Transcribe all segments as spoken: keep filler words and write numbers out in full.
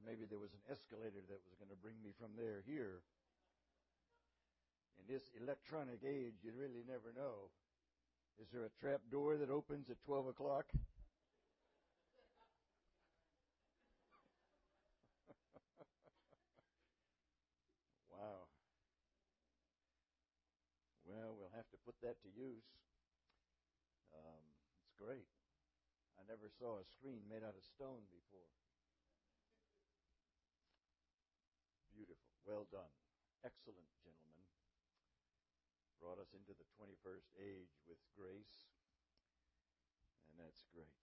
thought maybe there was an escalator that was going to bring me from there here. In this electronic age, you really never know. Is there a trap door that opens at twelve o'clock? Wow. Well, we'll have to put that to use. Um, it's great. I never saw a screen made out of stone before. Beautiful. Well done. Excellent, gentlemen. Brought us into the twenty-first age with grace, and that's great.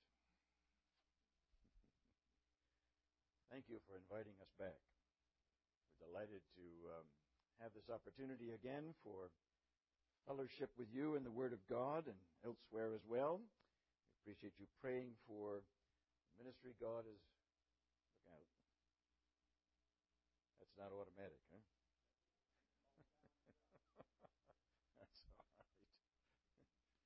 Thank you for inviting us back. We're delighted to um, have this opportunity again for fellowship with you in the Word of God and elsewhere as well. We appreciate you praying for the ministry God is. Look out. That's not automatic, huh? That's all right.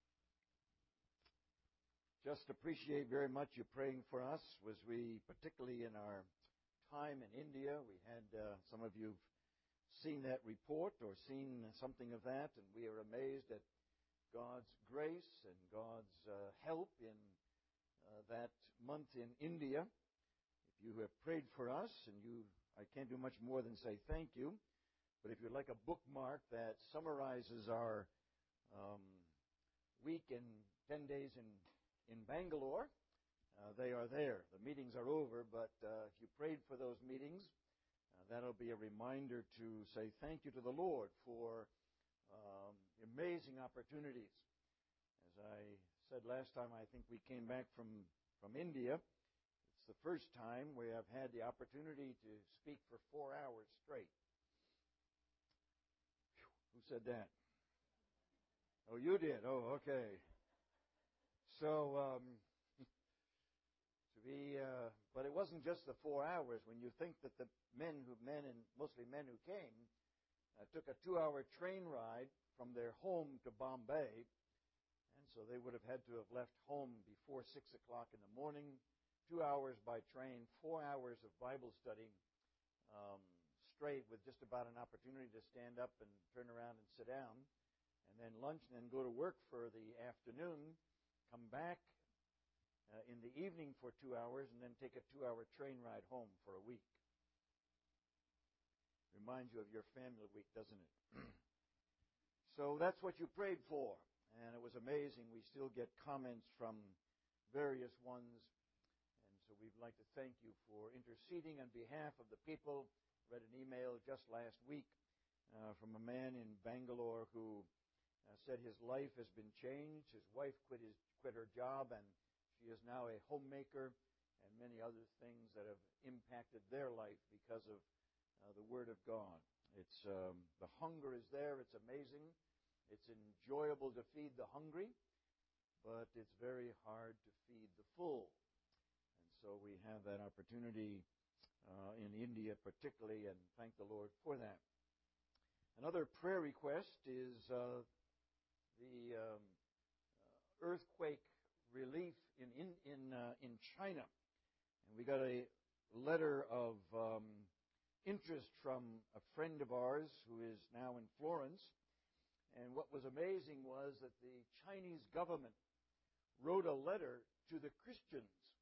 Just appreciate very much you praying for us. Was we, particularly in our time in India, we had uh, some of you seen that report or seen something of that, and we are amazed at God's grace and God's uh, help in uh, that month in India. If you have prayed for us, and you, I can't do much more than say thank you. But if you'd like a bookmark that summarizes our um, week in ten days in, in Bangalore, uh, they are there. The meetings are over, but uh, if you prayed for those meetings, uh, that'll be a reminder to say thank you to the Lord for um, amazing opportunities. As I said last time, I think we came back from, from India. It's the first time we have had the opportunity to speak for four hours straight. Who said that? Oh, you did. Oh, okay. So, um, to be, uh, but it wasn't just the four hours. When you think that the men who, men and mostly men who came, uh, took a two-hour train ride from their home to Bombay, and so they would have had to have left home before six o'clock in the morning. Two hours by train, four hours of Bible study. Um, straight with just about an opportunity to stand up and turn around and sit down, and then lunch, and then go to work for the afternoon, come back uh, in the evening for two hours, and then take a two-hour train ride home for a week. Reminds you of your family week, doesn't it? So that's what you prayed for, and it was amazing. We still get comments from various ones, and so we'd like to thank you for interceding on behalf of the people. Read an email just last week uh, from a man in Bangalore who uh, said his life has been changed. His wife quit his quit her job, and she is now a homemaker, and many other things that have impacted their life because of uh, the Word of God. It's um, the hunger is there. It's amazing. It's enjoyable to feed the hungry, but it's very hard to feed the full. And so we have that opportunity Uh, in India particularly, and thank the Lord for that. Another prayer request is uh, the um, uh, earthquake relief in in in, uh, in China, and we got a letter of um, interest from a friend of ours who is now in Florence. And what was amazing was that the Chinese government wrote a letter to the Christians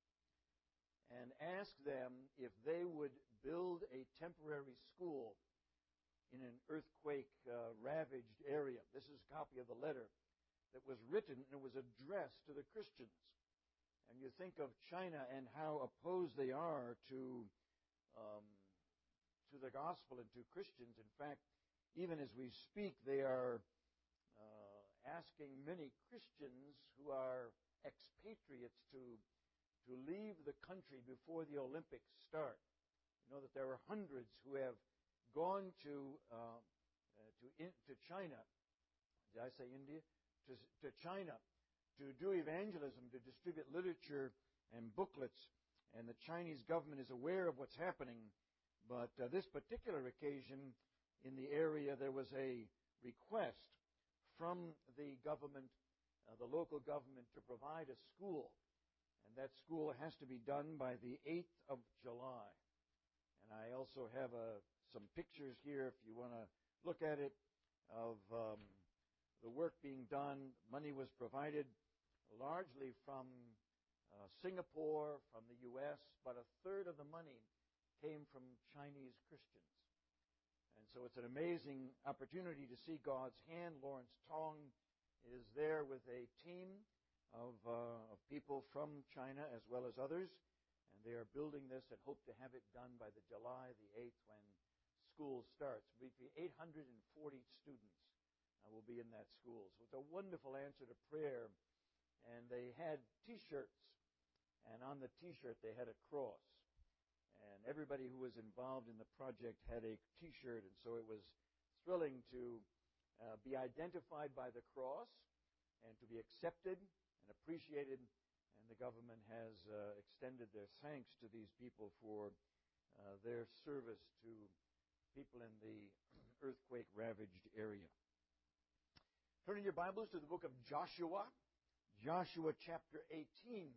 and asked them if they would build a temporary school in an earthquake-ravaged uh, area. This is a copy of the letter that was written, and it was addressed to the Christians. And you think of China and how opposed they are to, um, to the gospel and to Christians. In fact, even as we speak, they are uh, asking many Christians who are expatriates to to leave the country before the Olympics start. You know that there are hundreds who have gone to uh, uh, to, in, to China. Did I say India? To, to China to do evangelism, to distribute literature and booklets. And the Chinese government is aware of what's happening. But uh, this particular occasion in the area, there was a request from the government, uh, the local government, to provide a school. And that school has to be done by the eighth of July. also have uh, some pictures here if you want to look at it of um, the work being done. Money was provided largely from uh, Singapore, from the U S, but a third of the money came from Chinese Christians. And so it's an amazing opportunity to see God's hand. Lawrence Tong is there with a team of, uh, of people from China as well as others. And they are building this and hope to have it done by the July the eighth when school starts. Between eight hundred forty students uh, will be in that school. So it's a wonderful answer to prayer. And they had T-shirts. And on the T-shirt they had a cross. And everybody who was involved in the project had a T-shirt, and so it was thrilling to uh, be identified by the cross and to be accepted and appreciated. And the government has uh, extended their thanks to these people for uh, their service to people in the earthquake-ravaged area. Turning your Bibles to the book of Joshua, Joshua chapter eighteen.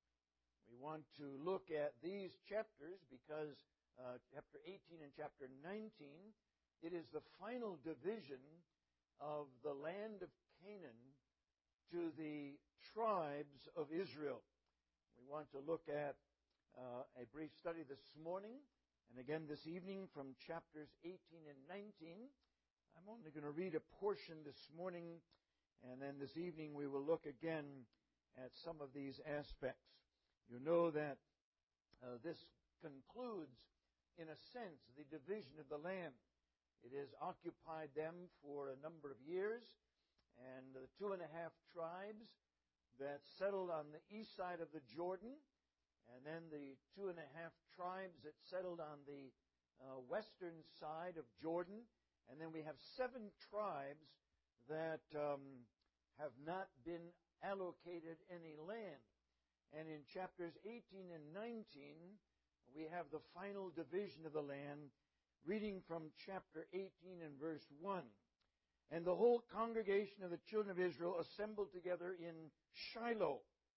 We want to look at these chapters because uh, chapter eighteen and chapter nineteen, it is the final division of the land of Canaan to the tribes of Israel. We want to look at uh, a brief study this morning and again this evening from chapters eighteen and nineteen. I'm only going to read a portion this morning, and then this evening we will look again at some of these aspects. You know that uh, this concludes, in a sense, the division of the land. It has occupied them for a number of years, and the two and a half tribes that settled on the east side of the Jordan, and then the two and a half tribes that settled on the uh, western side of Jordan, and then we have seven tribes that um, have not been allocated any land. And in chapters eighteen and nineteen, we have the final division of the land, reading from chapter eighteen and verse one. And the whole congregation of the children of Israel assembled together in Shiloh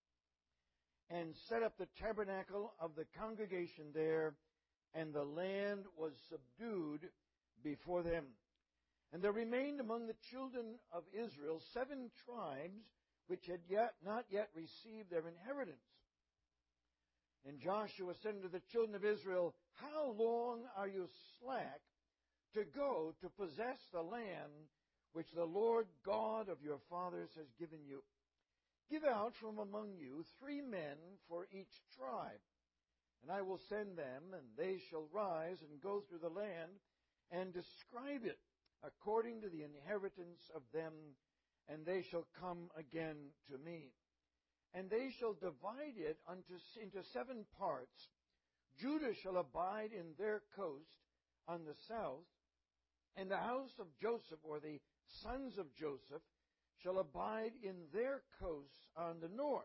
and set up the tabernacle of the congregation there, and the land was subdued before them. And there remained among the children of Israel seven tribes which had yet not yet received their inheritance. And Joshua said unto the children of Israel, How long are you slack to go to possess the land which the Lord God of your fathers has given you? Give out from among you three men for each tribe, and I will send them, and they shall rise and go through the land and describe it according to the inheritance of them, and they shall come again to me. And they shall divide it unto, into seven parts. Judah shall abide in their coast on the south, and the house of Joseph, or the sons of Joseph, shall abide in their coasts on the north.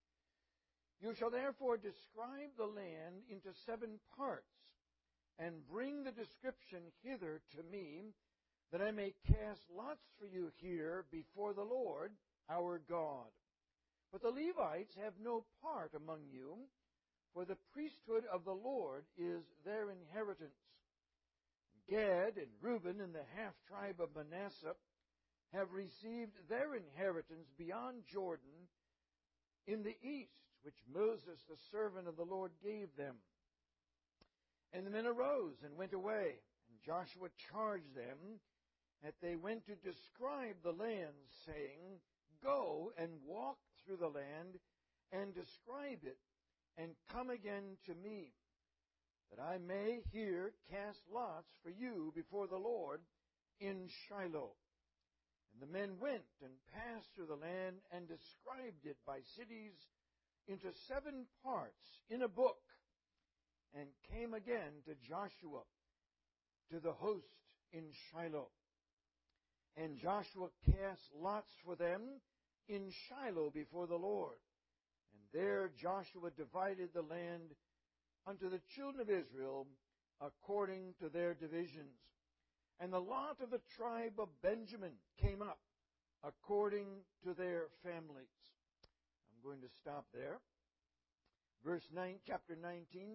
You shall therefore describe the land into seven parts, and bring the description hither to me, that I may cast lots for you here before the Lord our God. But the Levites have no part among you, for the priesthood of the Lord is their inheritance. Gad and Reuben and the half-tribe of Manasseh have received their inheritance beyond Jordan in the east, which Moses the servant of the Lord gave them. And the men arose and went away, and Joshua charged them that they went to describe the land, saying, Go and walk through the land and describe it, and come again to me, that I may here cast lots for you before the Lord in Shiloh. And the men went and passed through the land and described it by cities into seven parts in a book, and came again to Joshua to the host in Shiloh. And Joshua cast lots for them in Shiloh before the Lord. And there Joshua divided the land unto the children of Israel according to their divisions. And the lot of the tribe of Benjamin came up according to their families. I'm going to stop there. Verse nine, chapter nineteen.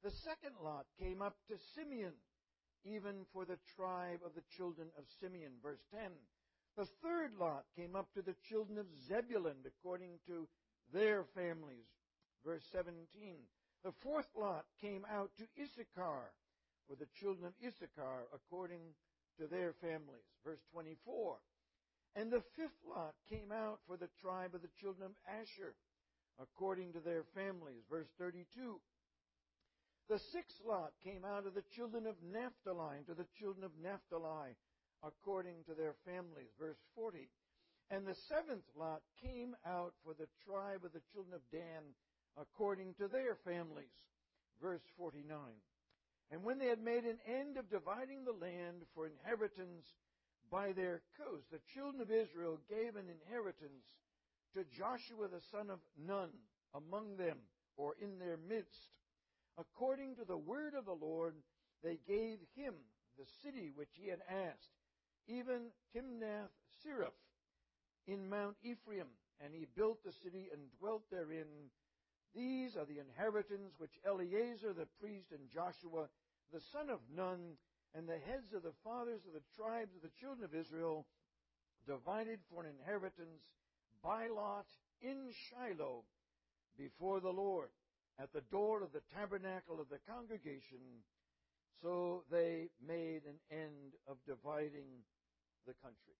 The second lot came up to Simeon, even for the tribe of the children of Simeon. Verse ten. The third lot came up to the children of Zebulun, according to their families. Verse seventeen. The fourth lot came out to Issachar, for the children of Issachar, according to their families. Verse twenty-four. And the fifth lot came out for the tribe of the children of Asher, according to their families. Verse thirty-two. The sixth lot came out of the children of Naphtali, to the children of Naphtali, according to their families. Verse forty. And the seventh lot came out for the tribe of the children of Dan, according to their families. Verse forty-nine. And when they had made an end of dividing the land for inheritance by their coast, the children of Israel gave an inheritance to Joshua the son of Nun among them, or in their midst. According to the word of the Lord, they gave him the city which he had asked, even Timnath-Seraph in Mount Ephraim. And he built the city and dwelt therein. These are the inheritance which Eleazar the priest and Joshua the son of Nun and the heads of the fathers of the tribes of the children of Israel divided for an inheritance by lot in Shiloh before the Lord, at the door of the tabernacle of the congregation. So they made an end of dividing the country.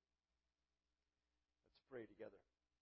Let's pray together.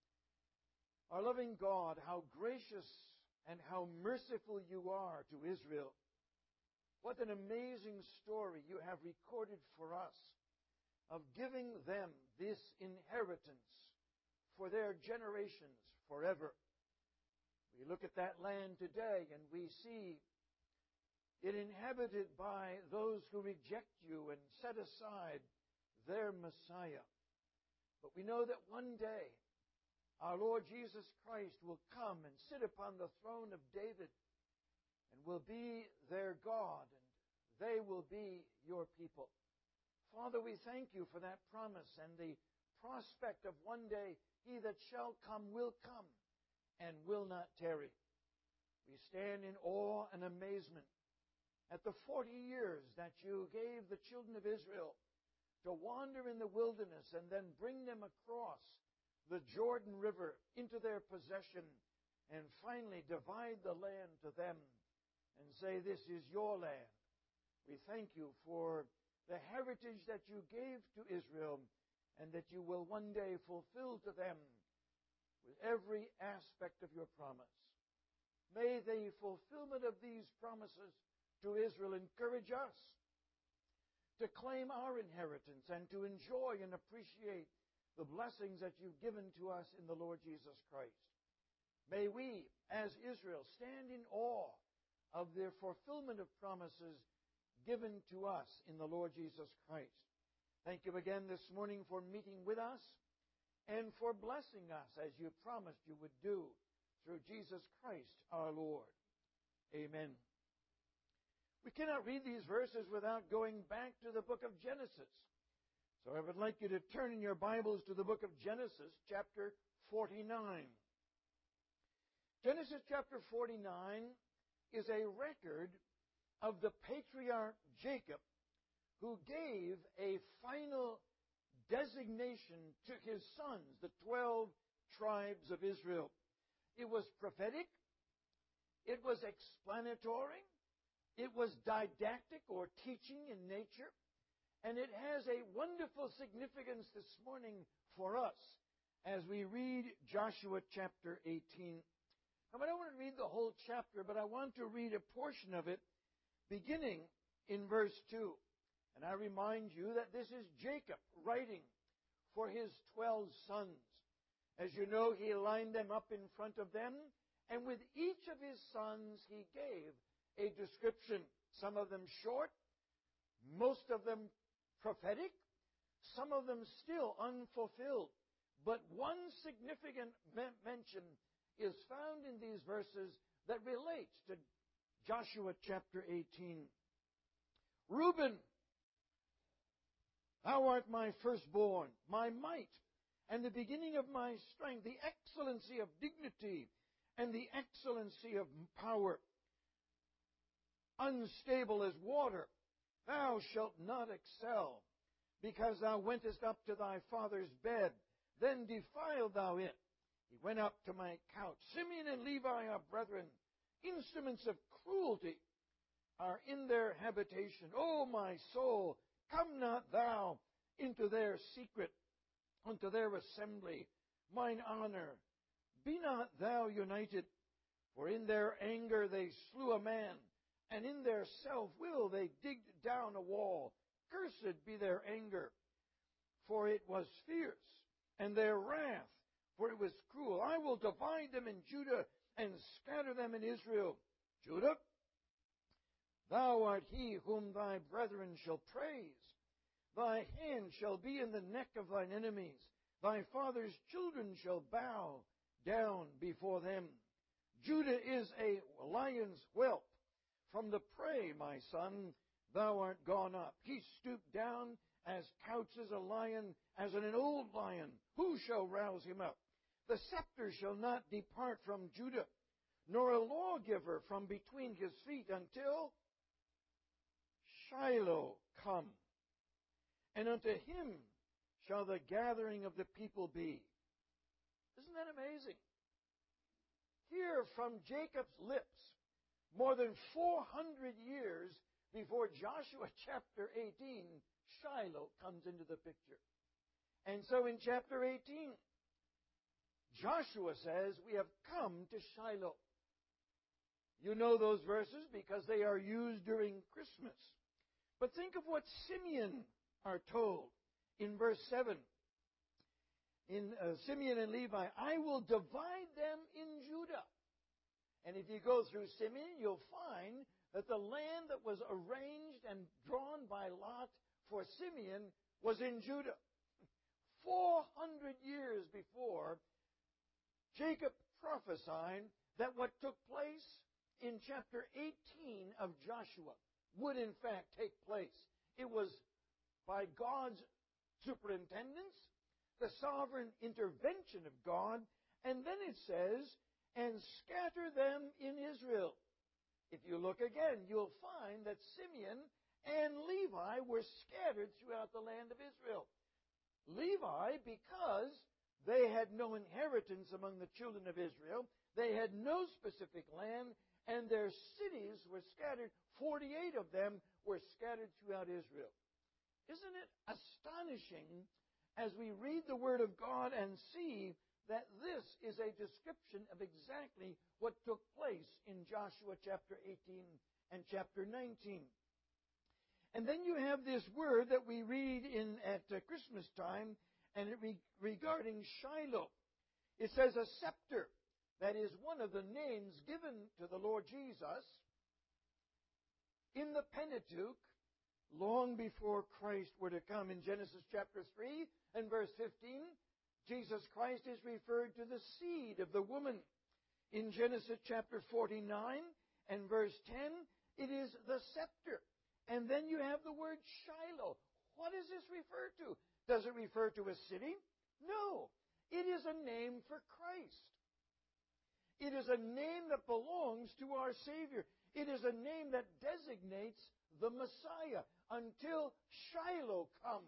Our loving God, how gracious and how merciful you are to Israel. What an amazing story you have recorded for us of giving them this inheritance for their generations forever. We look at that land today and we see it inhabited by those who reject you and set aside their Messiah. But we know that one day our Lord Jesus Christ will come and sit upon the throne of David and will be their God, and they will be your people. Father, we thank you for that promise and the prospect of one day he that shall come will come and will not tarry. We stand in awe and amazement at the forty years that you gave the children of Israel to wander in the wilderness and then bring them across the Jordan River into their possession and finally divide the land to them and say, this is your land. We thank you for the heritage that you gave to Israel and that you will one day fulfill to them with every aspect of your promise. May the fulfillment of these promises to Israel encourage us to claim our inheritance and to enjoy and appreciate the blessings that you've given to us in the Lord Jesus Christ. May we, as Israel, stand in awe of their fulfillment of promises given to us in the Lord Jesus Christ. Thank you again this morning for meeting with us and for blessing us as you promised you would do through Jesus Christ our Lord. Amen. We cannot read these verses without going back to the book of Genesis. So I would like you to turn in your Bibles to the book of Genesis, chapter forty-nine. Genesis chapter forty-nine is a record of the patriarch Jacob, who gave a final designation to his sons, the twelve tribes of Israel. It was prophetic, it was explanatory, it was didactic or teaching in nature, and it has a wonderful significance this morning for us as we read Joshua chapter eighteen. Now, I don't want to read the whole chapter, but I want to read a portion of it beginning in verse two. And I remind you that this is Jacob writing for his twelve sons. As you know, he lined them up in front of them, and with each of his sons he gave a description. Some of them short, most of them prophetic, some of them still unfulfilled. But one significant me- mention is found in these verses that relates to Joshua chapter eighteen. Reuben, thou art my firstborn, my might, and the beginning of my strength, the excellency of dignity, and the excellency of power. unstable as water. Thou shalt not excel, because thou wentest up to thy father's bed, then defiled thou it. He went up to my couch. Simeon and Levi are brethren. Instruments of cruelty are in their habitation. O my soul, come not thou into their secret, unto their assembly, mine honor. Be not thou united, for in their anger they slew a man, and in their self-will they digged down a wall. Cursed be their anger, for it was fierce, and their wrath, for it was cruel. I will divide them in Judah, and scatter them in Israel. Judah, thou art he whom thy brethren shall praise. Thy hand shall be in the neck of thine enemies. Thy father's children shall bow down before them. Judah is a lion's whelp. From the prey, my son, thou art gone up. He stooped down as couches a lion, as in an old lion. Who shall rouse him up? The scepter shall not depart from Judah, nor a lawgiver from between his feet, until Shiloh come. And unto him shall the gathering of the people be. Isn't that amazing? Here from Jacob's lips, more than four hundred years before Joshua chapter eighteen, Shiloh comes into the picture. And so in chapter eighteen, Joshua says, we have come to Shiloh. You know those verses because they are used during Christmas. But think of what Simeon are told in verse seven. In uh, Simeon and Levi, I will divide them in Judah. And if you go through Simeon, you'll find that the land that was arranged and drawn by Lot for Simeon was in Judah. Four hundred years before, Jacob prophesied that what took place in chapter eighteen of Joshua would in fact take place. It was by God's superintendence, the sovereign intervention of God, and then it says, and scatter them in Israel. If you look again, you'll find that Simeon and Levi were scattered throughout the land of Israel. Levi, because they had no inheritance among the children of Israel, they had no specific land, and their cities were scattered. Forty-eight of them were scattered throughout Israel. Isn't it astonishing as we read the Word of God and see that this is a description of exactly what took place in Joshua chapter eighteen and chapter nineteen. And then you have this word that we read in at uh, Christmas time, and it re- regarding Shiloh. It says a scepter. That is one of the names given to the Lord Jesus in the Pentateuch long before Christ were to come. In Genesis chapter three and verse fifteen, Jesus Christ is referred to the seed of the woman. In Genesis chapter forty-nine and verse ten, it is the scepter. And then you have the word Shiloh. What does this refer to? Does it refer to a city? No. It is a name for Christ. It is a name that belongs to our Savior. It is a name that designates the Messiah until Shiloh come.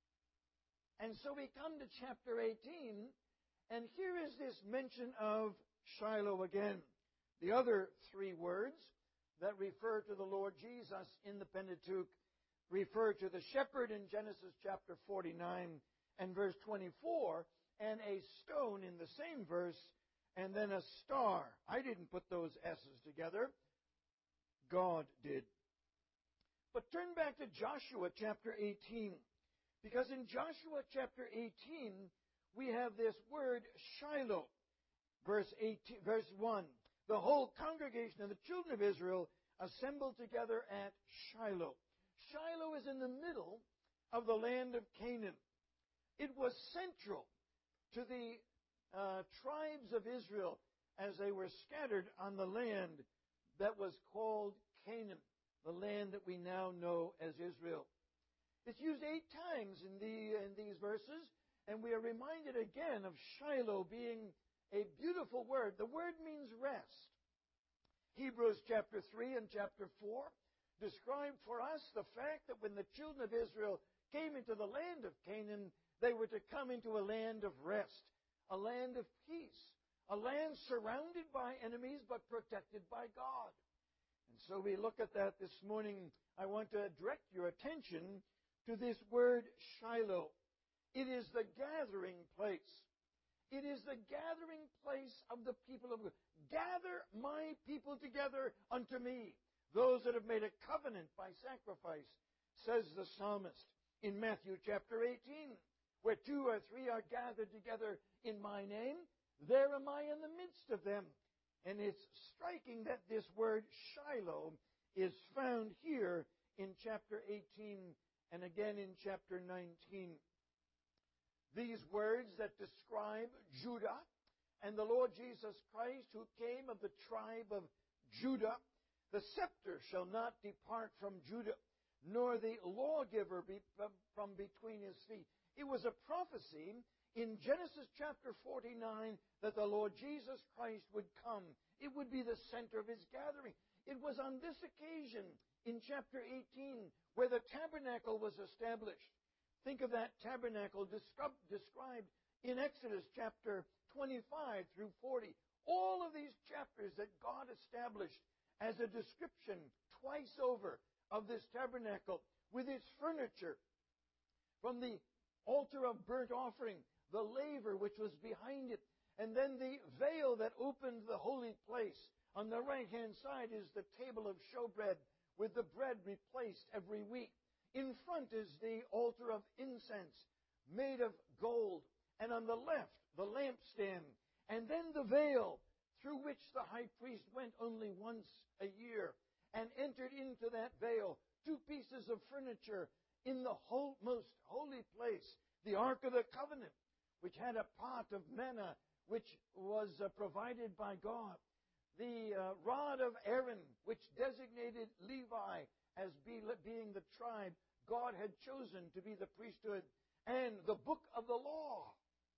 And so we come to chapter eighteen, and here is this mention of Shiloh again. The other three words that refer to the Lord Jesus in the Pentateuch refer to the shepherd in Genesis chapter forty-nine and verse twenty-four, and a stone in the same verse, and then a star. I didn't put those S's together. God did. But turn back to Joshua chapter eighteen. Because in Joshua chapter eighteen, we have this word Shiloh. Verse eighteen, verse one. The whole congregation of the children of Israel assembled together at Shiloh. Shiloh is in the middle of the land of Canaan. It was central to the uh, tribes of Israel as they were scattered on the land that was called Canaan, the land that we now know as Israel. It's used eight times in, the, in these verses, and we are reminded again of Shiloh being a beautiful word. The word means rest. Hebrews chapter three and chapter four describe for us the fact that when the children of Israel came into the land of Canaan, they were to come into a land of rest, a land of peace, a land surrounded by enemies but protected by God. And so we look at that this morning. I want to direct your attention to this word Shiloh. It is the gathering place. It is the gathering place of the people of God. Gather my people together unto me, those that have made a covenant by sacrifice, says the psalmist in Matthew chapter eighteen, where two or three are gathered together in my name, there am I in the midst of them. And it's striking that this word Shiloh is found here in chapter eighteen and again in chapter nineteen. These words that describe Judah and the Lord Jesus Christ, who came of the tribe of Judah, the scepter shall not depart from Judah, nor the lawgiver be from between his feet. It was a prophecy in Genesis chapter forty-nine that the Lord Jesus Christ would come. It would be the center of his gathering. It was on this occasion in chapter eighteen where the tabernacle was established. Think of that tabernacle described in Exodus chapter twenty-five through forty. All of these chapters that God established as a description twice over of this tabernacle with its furniture, from the altar of burnt offering, the laver which was behind it, and then the veil that opened the holy place. On the right-hand side is the table of showbread with the bread replaced every week. In front is the altar of incense made of gold, and on the left the lampstand, and then the veil through which the high priest went only once a year and entered into that veil. Two pieces of furniture in the whole, most holy place. The Ark of the Covenant, which had a pot of manna, which was uh, provided by God. The uh, rod of Aaron, which designated Levi as be, being the tribe God had chosen to be the priesthood. And the book of the law.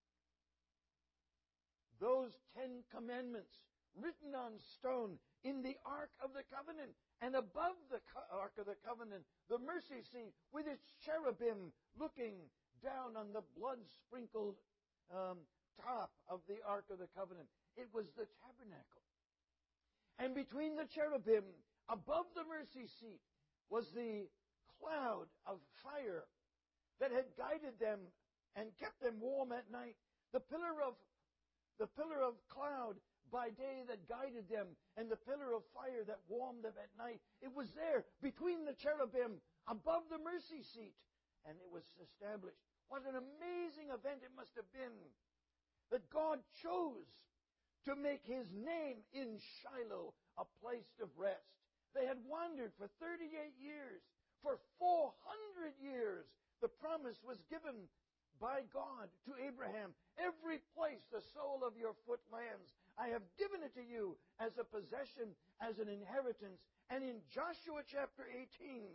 Those Ten Commandments written on stone in the Ark of the Covenant. And above the Ark of the Covenant, the mercy seat with its cherubim looking down on the blood-sprinkled um, top of the Ark of the Covenant. It was the tabernacle. And between the cherubim, above the mercy seat, was the cloud of fire that had guided them and kept them warm at night. The pillar of the pillar of cloud by day that guided them, and the pillar of fire that warmed them at night. It was there between the cherubim, above the mercy seat, and it was established. What an amazing event it must have been that God chose to make his name in Shiloh a place of rest. They had wandered for thirty-eight years. For four hundred years, the promise was given by God to Abraham. Every place the sole of your foot lands, I have given it to you as a possession, as an inheritance. And in Joshua chapter eighteen,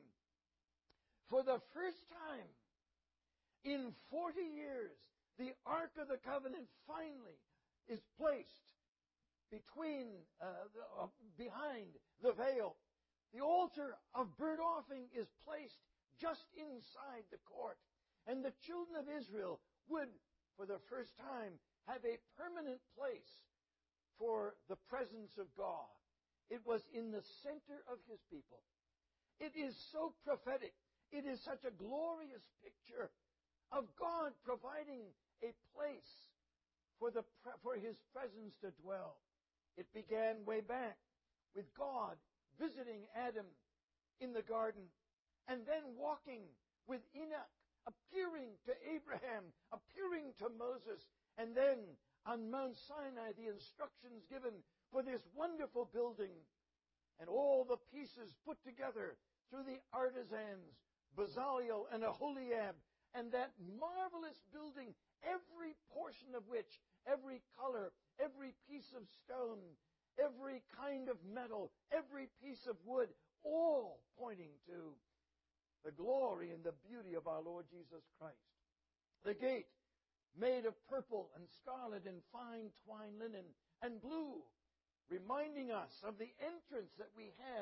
for the first time in forty years, the Ark of the Covenant finally is placed between, uh, the, uh, behind the veil. The altar of burnt offering is placed just inside the court. And the children of Israel would, for the first time, have a permanent place for the presence of God. It was in the center of his people. It is so prophetic. It is such a glorious picture of God providing a place for, the, for his presence to dwell. It began way back with God visiting Adam in the garden, and then walking with Enoch, appearing to Abraham, appearing to Moses, and then on Mount Sinai the instructions given for this wonderful building, and all the pieces put together through the artisans, Bezalel and Aholiab, and that marvelous building, every portion of which, every color, every piece of stone, every kind of metal, every piece of wood, all pointing to the glory and the beauty of our Lord Jesus Christ. The gate, made of purple and scarlet and fine twined linen and blue, reminding us of the entrance that we have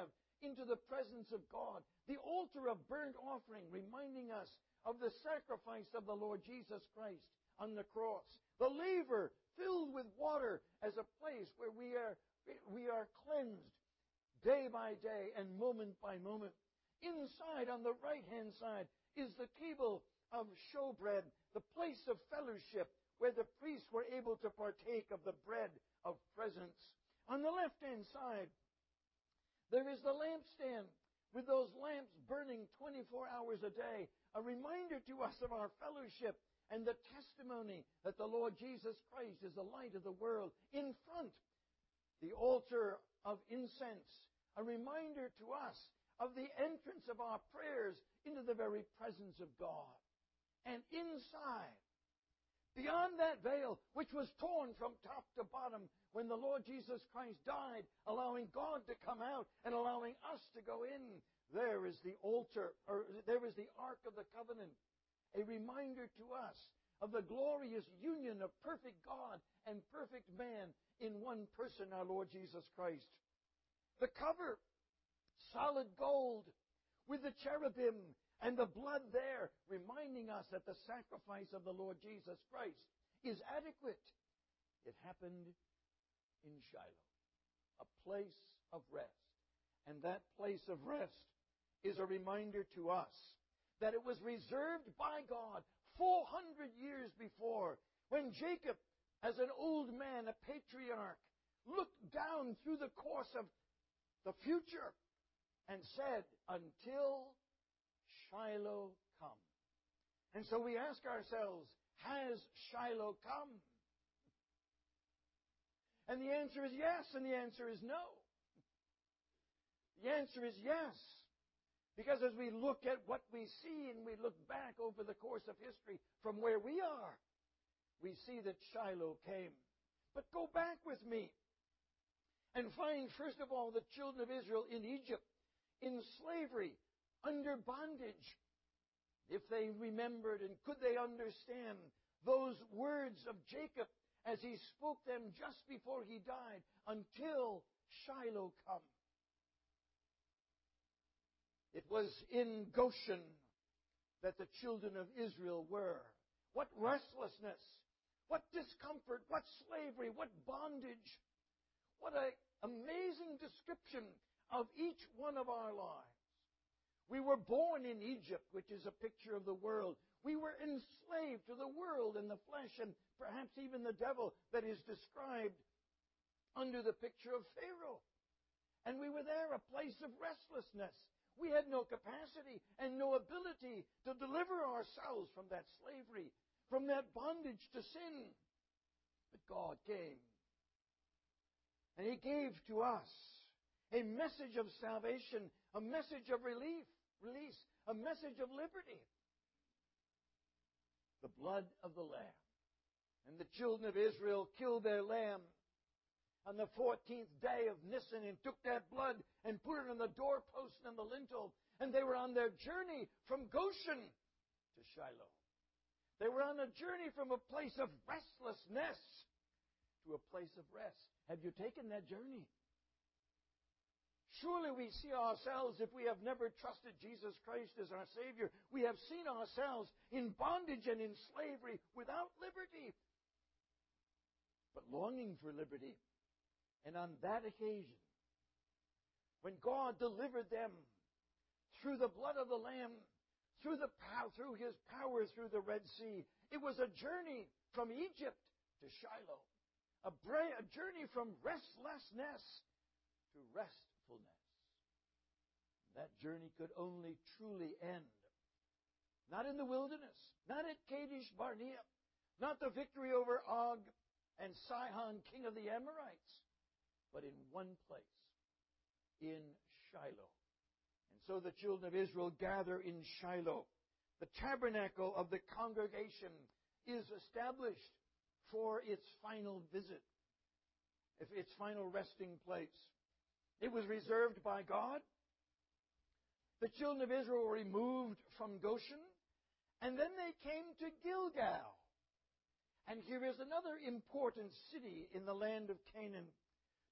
into the presence of God. The altar of burnt offering, reminding us of the sacrifice of the Lord Jesus Christ on the cross. The laver filled with water as a place where we are, we are cleansed day by day and moment by moment. Inside, on the right-hand side, is the table of showbread, the place of fellowship where the priests were able to partake of the bread of presence. On the left-hand side, there is the lampstand with those lamps burning twenty-four hours a day, a reminder to us of our fellowship and the testimony that the Lord Jesus Christ is the light of the world. In front, the altar of incense, a reminder to us of the entrance of our prayers into the very presence of God. And inside, beyond that veil, which was torn from top to bottom when the Lord Jesus Christ died, allowing God to come out and allowing us to go in, there is the altar, or there is the Ark of the Covenant, a reminder to us of the glorious union of perfect God and perfect man in one person, our Lord Jesus Christ. The cover, solid gold, with the cherubim and the blood there, reminding us that the sacrifice of the Lord Jesus Christ is adequate. It happened in Shiloh, a place of rest. And that place of rest is a reminder to us that it was reserved by God four hundred years before, when Jacob, as an old man, a patriarch, looked down through the course of the future and said, until Shiloh come. And so we ask ourselves, has Shiloh come? And the answer is yes, and the answer is no. The answer is yes. Because as we look at what we see and we look back over the course of history from where we are, we see that Shiloh came. But go back with me and find, first of all, the children of Israel in Egypt, in slavery, under bondage. If they remembered and could they understand those words of Jacob as he spoke them just before he died, until Shiloh come. It was in Goshen that the children of Israel were. What restlessness, what discomfort, what slavery, what bondage. What an amazing description of each one of our lives. We were born in Egypt, which is a picture of the world. We were enslaved to the world and the flesh, and perhaps even the devil that is described under the picture of Pharaoh. And we were there, a place of restlessness. We had no capacity and no ability to deliver ourselves from that slavery, from that bondage to sin. But God came. And He gave to us a message of salvation, a message of relief, release, a message of liberty. The blood of the Lamb. And the children of Israel killed their lamb on the fourteenth day of Nisan and took that blood and put it on the doorpost and the lintel. And they were on their journey from Goshen to Shiloh. They were on a journey from a place of restlessness to a place of rest. Have you taken that journey? Surely we see ourselves, if we have never trusted Jesus Christ as our Savior, we have seen ourselves in bondage and in slavery without liberty, but longing for liberty. And on that occasion, when God delivered them through the blood of the Lamb, through the power, through His power through the Red Sea, it was a journey from Egypt to Shiloh, a, bra- a journey from restlessness to restfulness. That journey could only truly end, not in the wilderness, not at Kadesh Barnea, not the victory over Og and Sihon, king of the Amorites, but in one place, in Shiloh. And so the children of Israel gather in Shiloh. The tabernacle of the congregation is established for its final visit, its final resting place. It was reserved by God. The children of Israel were removed from Goshen, and then they came to Gilgal. And here is another important city in the land of Canaan.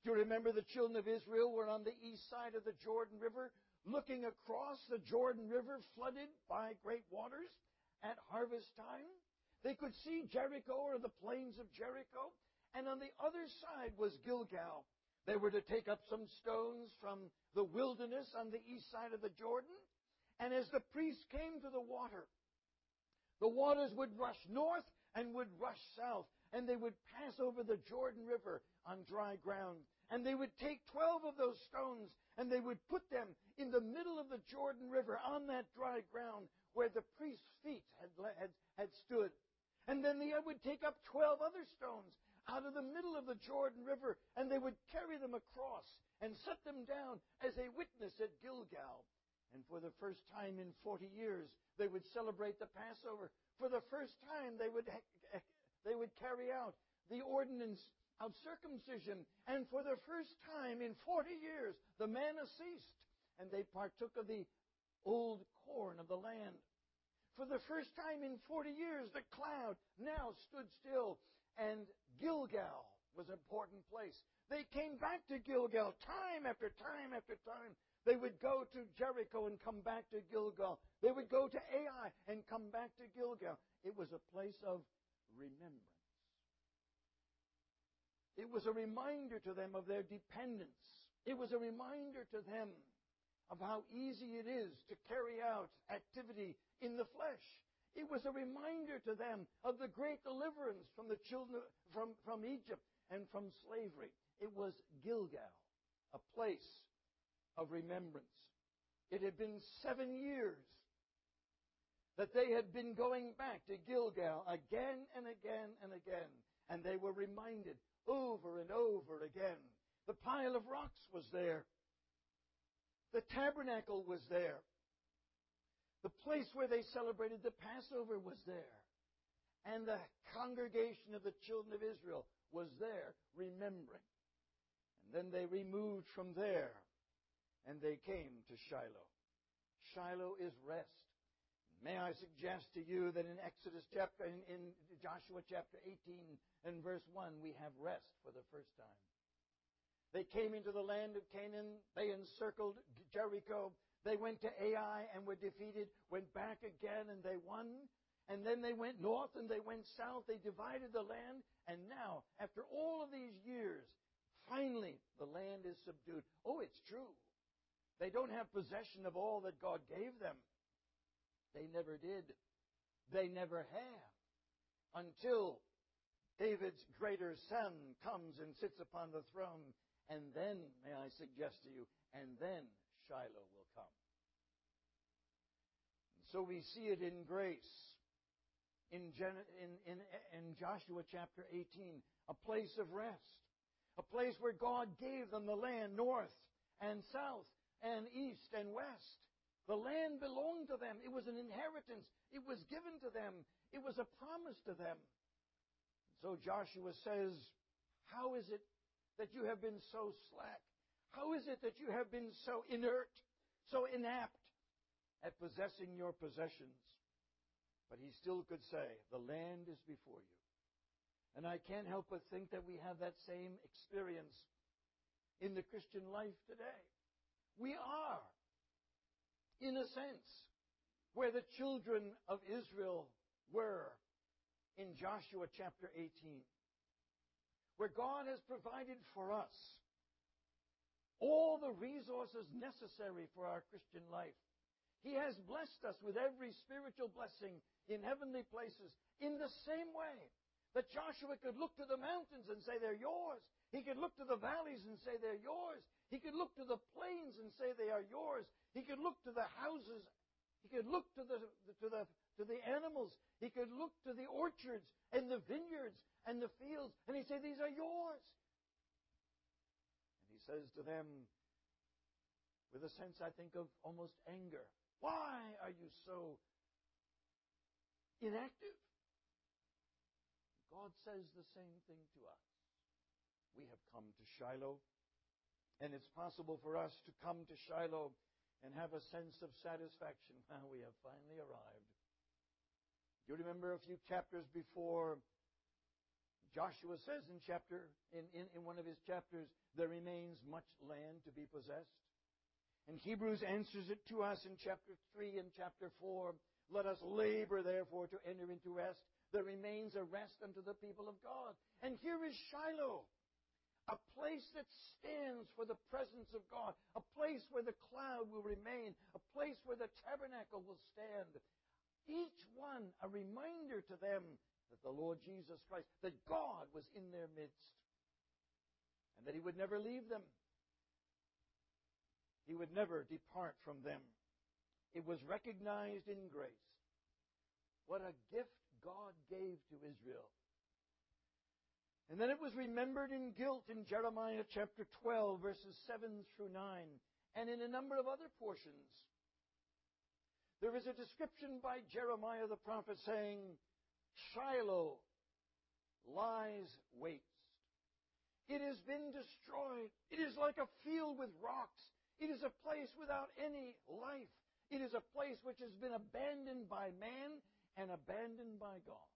Do you remember the children of Israel were on the east side of the Jordan River, looking across the Jordan River flooded by great waters at harvest time? They could see Jericho or the plains of Jericho, and on the other side was Gilgal. They were to take up some stones from the wilderness on the east side of the Jordan, and as the priests came to the water, the waters would rush north and would rush south, and they would pass over the Jordan River on dry ground. And they would take twelve of those stones, and they would put them in the middle of the Jordan River on that dry ground where the priest's feet had, had, had stood. And then they would take up twelve other stones out of the middle of the Jordan River, and they would carry them across and set them down as a witness at Gilgal. And for the first time in forty years, they would celebrate the Passover. For the first time, they would, they would carry out the ordinance of circumcision. And for the first time in forty years, the manna ceased, and they partook of the old corn of the land. For the first time in forty years, the cloud now stood still, and Gilgal was an important place. They came back to Gilgal time after time after time. They would go to Jericho and come back to Gilgal. They would go to Ai and come back to Gilgal. It was a place of remembrance. It was a reminder to them of their dependence. It was a reminder to them of how easy it is to carry out activity in the flesh. It was a reminder to them of the great deliverance from the children from, from Egypt and from slavery. It was Gilgal, a place of remembrance. It had been seven years that they had been going back to Gilgal again and again and again, and they were reminded over and over again. The pile of rocks was there. The tabernacle was there. The place where they celebrated the Passover was there. And the congregation of the children of Israel was there remembering. And then they removed from there and they came to Shiloh. Shiloh is rest. May I suggest to you that in Exodus chapter, in, in Joshua chapter eighteen and verse one, we have rest for the first time. They came into the land of Canaan. They encircled Jericho. They went to Ai and were defeated, went back again and they won. And then they went north and they went south. They divided the land. And now, after all of these years, finally the land is subdued. Oh, it's true. They don't have possession of all that God gave them. They never did. They never have. Until David's greater son comes and sits upon the throne. And then, may I suggest to you, and then Shiloh will come. And so we see it in grace. In, Gen- in, in, in Joshua chapter eighteen, a place of rest. A place where God gave them the land north and south and east and west. The land belonged to them. It was an inheritance. It was given to them. It was a promise to them. So Joshua says, how is it that you have been so slack? How is it that you have been so inert, so inapt at possessing your possessions? But he still could say, the land is before you. And I can't help but think that we have that same experience in the Christian life today. We are, in a sense, where the children of Israel were in Joshua chapter eighteen. Where God has provided for us all the resources necessary for our Christian life. He has blessed us with every spiritual blessing in heavenly places in the same way that Joshua could look to the mountains and say they're yours. He could look to the valleys and say they're yours. He could look to the plains and say they are yours. He could look to the houses. He could look to the, to the, to the animals. He could look to the orchards and the vineyards and the fields. And he'd say, these are yours. And he says to them, with a sense, I think, of almost anger, why are you so inactive? God says the same thing to us. We have come to Shiloh, and it's possible for us to come to Shiloh and have a sense of satisfaction. Now we have finally arrived. You remember a few chapters before, Joshua says in chapter in, in, in one of his chapters, there remains much land to be possessed. And Hebrews answers it to us in chapter three and chapter four. Let us labor, therefore, to enter into rest. There remains a rest unto the people of God. And here is Shiloh, a place that stands for the presence of God, a place where the cloud will remain, a place where the tabernacle will stand. Each one a reminder to them that the Lord Jesus Christ, that God was in their midst, and that He would never leave them. He would never depart from them. It was recognized in grace. What a gift God gave to Israel. And then it was remembered in guilt in Jeremiah chapter twelve, verses seven through nine, and in a number of other portions. There is a description by Jeremiah the prophet saying, Shiloh lies waste. It has been destroyed. It is like a field with rocks. It is a place without any life. It is a place which has been abandoned by man and abandoned by God.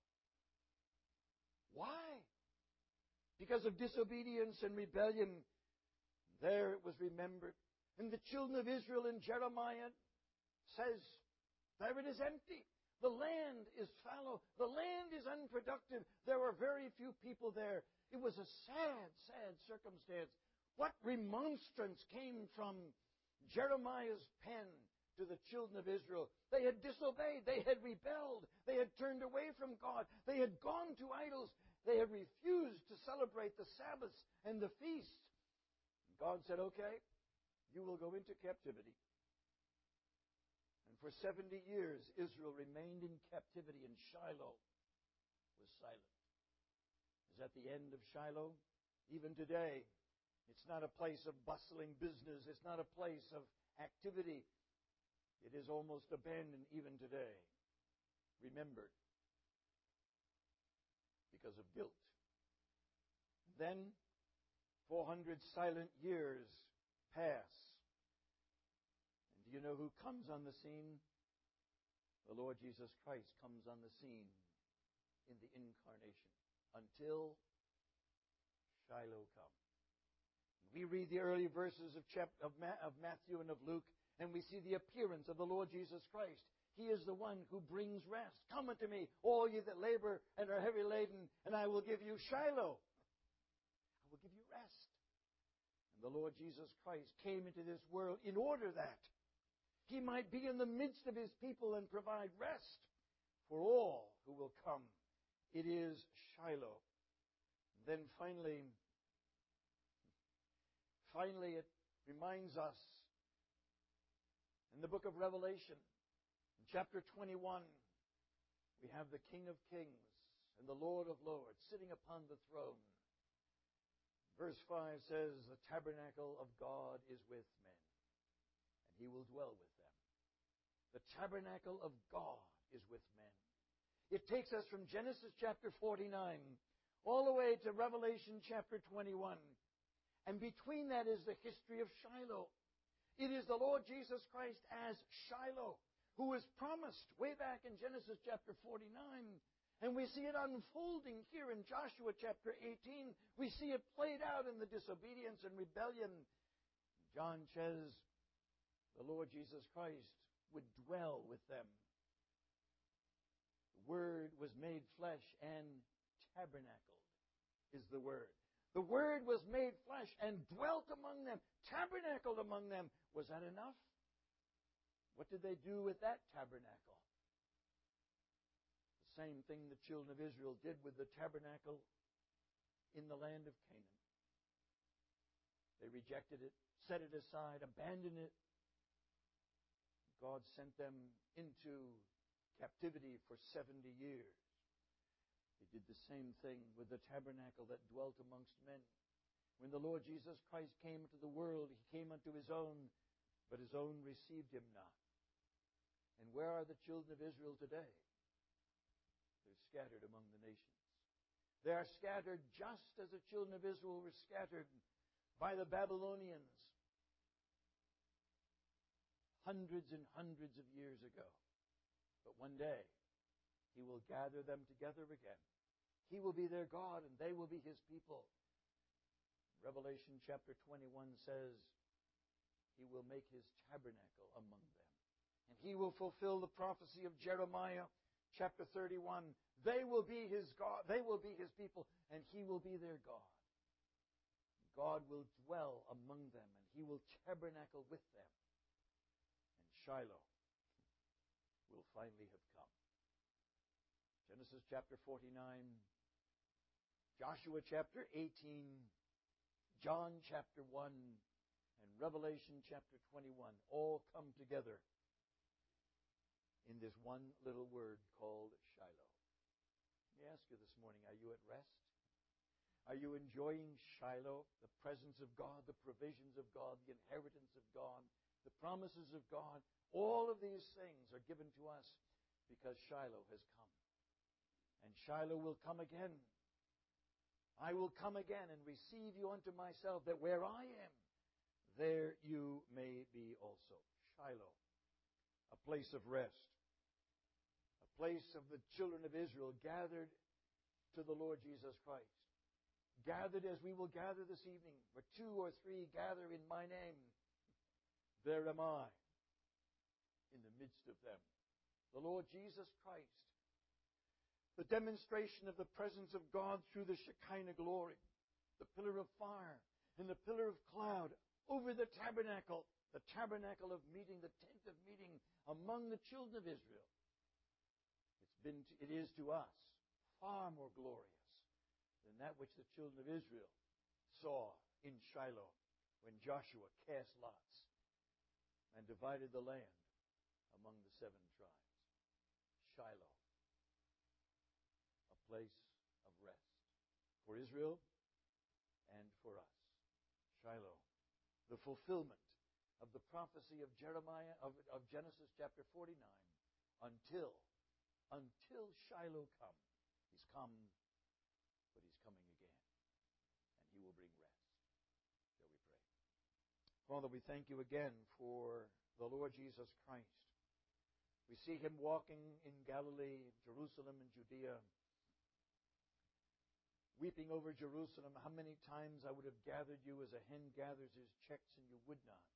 Why? Because of disobedience and rebellion. There it was remembered. And the children of Israel in Jeremiah says, there it is empty. The land is fallow. The land is unproductive. There are very few people there. It was a sad, sad circumstance. What remonstrance came from Jeremiah's pen to the children of Israel? They had disobeyed. They had rebelled. They had turned away from God. They had gone to idols. They had refused to celebrate the Sabbaths and the feasts. God said, okay, you will go into captivity. And for seventy years, Israel remained in captivity, and Shiloh was silent. Is that the end of Shiloh? Even today, it's not a place of bustling business. It's not a place of activity. It is almost abandoned even today. Remembered. Because of guilt. Then, four hundred silent years pass. And do you know who comes on the scene? The Lord Jesus Christ comes on the scene in the incarnation. Until Shiloh comes. We read the early verses of, chapter, of, Ma- of Matthew and of Luke, and we see the appearance of the Lord Jesus Christ. He is the one who brings rest. Come unto me, all ye that labor and are heavy laden, and I will give you Shiloh. I will give you rest. And the Lord Jesus Christ came into this world in order that He might be in the midst of His people and provide rest for all who will come. It is Shiloh. Then finally, finally it reminds us in the book of Revelation, in chapter twenty-one, we have the King of Kings and the Lord of Lords sitting upon the throne. Verse five says, the tabernacle of God is with men, and He will dwell with them. The tabernacle of God is with men. It takes us from Genesis chapter forty-nine all the way to Revelation chapter twenty-one. And between that is the history of Shiloh. It is the Lord Jesus Christ as Shiloh, who was promised way back in Genesis chapter forty-nine. And we see it unfolding here in Joshua chapter eighteen. We see it played out in the disobedience and rebellion. John says the Lord Jesus Christ would dwell with them. The Word was made flesh and tabernacled is the Word. The Word was made flesh and dwelt among them, tabernacled among them. Was that enough? What did they do with that tabernacle? The same thing the children of Israel did with the tabernacle in the land of Canaan. They rejected it, set it aside, abandoned it. God sent them into captivity for seventy years. They did the same thing with the tabernacle that dwelt amongst men. When the Lord Jesus Christ came into the world, He came unto His own, but His own received Him not. And where are the children of Israel today? They're scattered among the nations. They are scattered just as the children of Israel were scattered by the Babylonians hundreds and hundreds of years ago. But one day, He will gather them together again. He will be their God, and they will be His people. Revelation chapter twenty-one says, He will make His tabernacle among them. And He will fulfill the prophecy of Jeremiah chapter thirty-one. They will be His God, they will be His people, and He will be their God. God will dwell among them, and He will tabernacle with them. And Shiloh will finally have come. Genesis chapter forty-nine, Joshua chapter eighteen, John chapter one, and Revelation chapter twenty-one all come together in this one little word called Shiloh. Let me ask you this morning, are you at rest? Are you enjoying Shiloh, the presence of God, the provisions of God, the inheritance of God, the promises of God? All of these things are given to us because Shiloh has come. And Shiloh will come again. I will come again and receive you unto myself, that where I am, there you may be also. Shiloh, a place of rest, a place of the children of Israel gathered to the Lord Jesus Christ. Gathered as we will gather this evening, where two or three gather in my name, there am I in the midst of them. The Lord Jesus Christ, the demonstration of the presence of God through the Shekinah glory, the pillar of fire and the pillar of cloud over the tabernacle, the tabernacle of meeting, the tent of meeting among the children of Israel. It's been, to, it is to us far more glorious than that which the children of Israel saw in Shiloh when Joshua cast lots and divided the land among the seven tribes. Shiloh, a place of rest for Israel and for us. Shiloh, the fulfillment of the prophecy of Jeremiah, of, of Genesis chapter forty-nine, until, until Shiloh come. He's come, but He's coming again, and He will bring rest. Shall we pray? Father, we thank You again for the Lord Jesus Christ. We see Him walking in Galilee, Jerusalem, and Judea, weeping over Jerusalem. How many times I would have gathered You as a hen gathers his chicks, and You would not.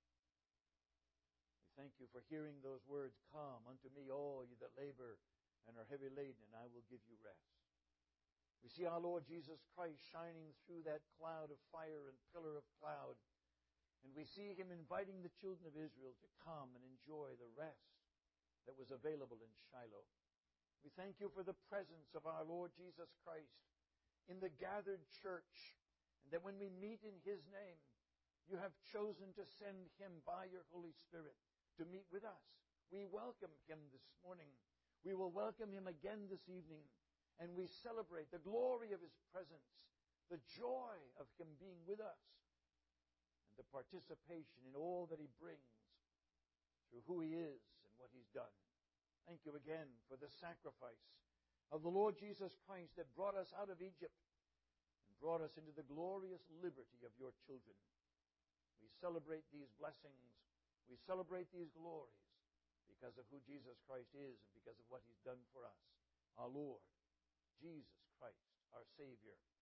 We thank You for hearing those words, "Come unto me, all ye that labor and are heavy laden, and I will give you rest." We see our Lord Jesus Christ shining through that cloud of fire and pillar of cloud, and we see Him inviting the children of Israel to come and enjoy the rest that was available in Shiloh. We thank You for the presence of our Lord Jesus Christ in the gathered church, and that when we meet in His name, You have chosen to send Him by Your Holy Spirit to meet with us. We welcome Him this morning. We will welcome Him again this evening, and we celebrate the glory of His presence, the joy of Him being with us, and the participation in all that He brings through who He is and what He's done. Thank You again for the sacrifice of the Lord Jesus Christ that brought us out of Egypt and brought us into the glorious liberty of Your children. We celebrate these blessings. We celebrate these glories because of who Jesus Christ is and because of what He's done for us. Our Lord, Jesus Christ, our Savior,